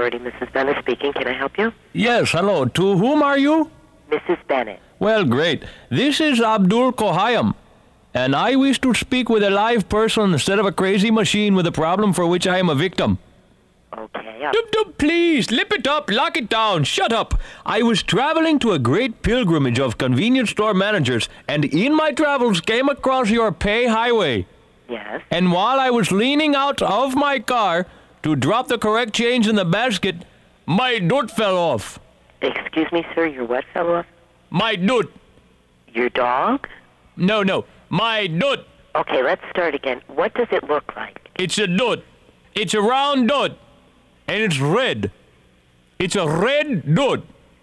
Authority. Mrs. Bennett speaking. Can I help you? Yes, hello. To whom are you? Mrs. Bennett. Well, great. This is Abdul Kohayam, and I wish to speak with a live person instead of a crazy machine with a problem for which I am a victim. Okay. Please, lip it up, lock it down, shut up. I was traveling to a great pilgrimage of convenience store managers, and in my travels came across your pay highway. Yes. And while I was leaning out of my car to drop the correct change in the basket, my doot fell off. Excuse me, sir. Your what fell off? My doot. Your dog? No, my doot. Okay, let's start again. What does it look like? It's a doot. It's a round doot. And it's red. It's a red doot.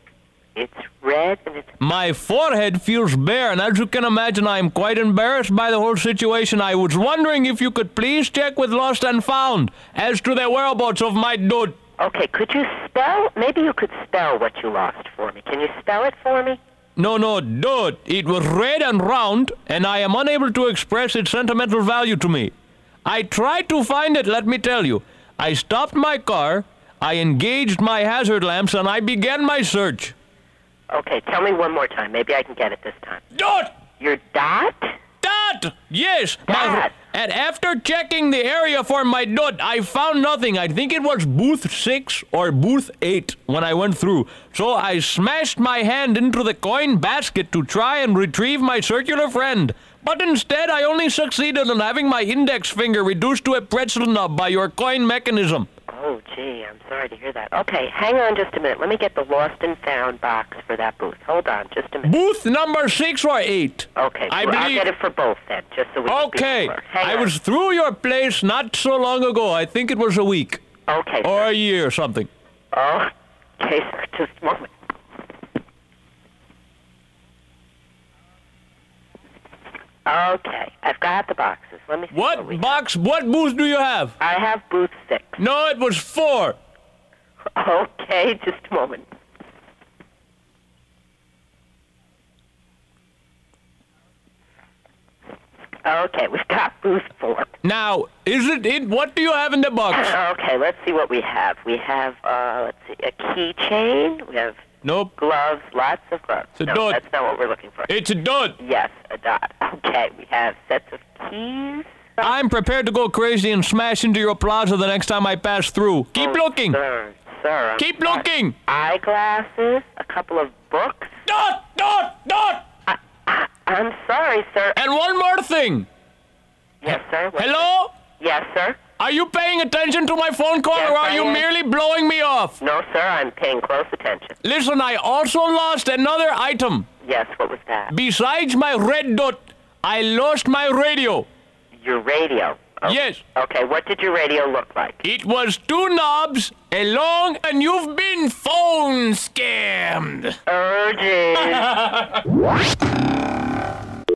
It's red and it's... My forehead feels bare, and as you can imagine, I am quite embarrassed by the whole situation. I was wondering if you could please check with Lost and Found as to the whereabouts of my doot. Okay, could you spell? Maybe you could spell what you lost for me. Can you spell it for me? No, doot. It was red and round, and I am unable to express its sentimental value to me. I tried to find it, let me tell you. I stopped my car, I engaged my hazard lamps, and I began my search. Okay, tell me one more time. Maybe I can get it this time. Dot! Your dot? Dot! Yes! Dot! And after checking the area for my dot, I found nothing. I think it was booth 6 or booth 8 when I went through. So I smashed my hand into the coin basket to try and retrieve my circular friend. But instead, I only succeeded in having my index finger reduced to a pretzel nub by your coin mechanism. Oh, gee, I'm sorry to hear that. Okay, hang on just a minute. Let me get the Lost and Found box for that booth. Hold on just a minute. Booth number 6 or 8? Okay, I'll get it for both then, just so we can Okay, I was through your place not so long ago. I think it was a week. Okay, or a year or something. Oh, okay, sir, just a moment. Okay, I've got the boxes. Let me see what box? What booth do you have? I have booth 6. No, it was 4. Okay, just a moment. Okay, we've got booth 4. Now, is it what do you have in the box? Okay, let's see what we have. We have, let's see, a keychain. We have... Nope. Gloves, lots of gloves. It's a dot. That's not what we're looking for. It's a dot. Yes, a dot. Okay, we have sets of keys. I'm prepared to go crazy and smash into your plaza the next time I pass through. Keep looking. Sir. Keep looking. Eyeglasses, a couple of books. Dot. I'm sorry, sir. And one more thing. Yes, sir. Hello? Yes, sir. Are you paying attention to my phone call, yes, or are you merely blowing me off? No, sir, I'm paying close attention. Listen, I also lost another item. Yes, what was that? Besides my red dot, I lost my radio. Your radio? Oh. Yes. Okay, what did your radio look like? It was 2 knobs, a long, and you've been phone scammed. Urgent.